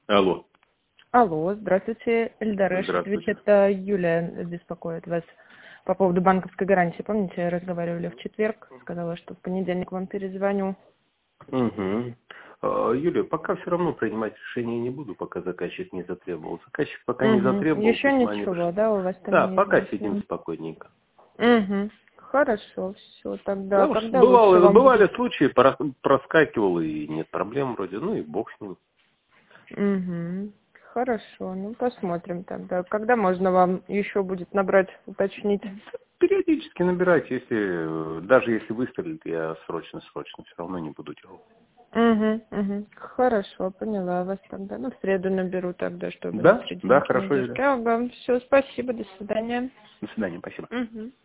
Алло. Алло, здравствуйте, Эльдар Рашидович, Здравствуйте. это Юлия беспокоит вас по поводу банковской гарантии. Помните, разговаривали в четверг, сказала, что в понедельник вам перезвоню. Угу. Юлия, пока все равно принимать решение не буду, пока заказчик не затребовал. Заказчик пока не затребовал, Еще письма не ничего, пришло. да, у вас Да, там пока сидим неизвестно. спокойненько. Хорошо, все, тогда, Да уж, когда лучше вам будет? бывали случаи, проскакивал и нет проблем вроде, ну и бог с ним. Хорошо, ну посмотрим тогда. Когда можно вам еще будет набрать, уточнить? Периодически набирать, даже если выстрелит, я срочно все равно не буду делать. Хорошо, поняла вас тогда. Ну, в среду наберу тогда, чтобы на Да, среди да, недели. хорошо, Юлия. Все, спасибо, до свидания. До свидания, спасибо.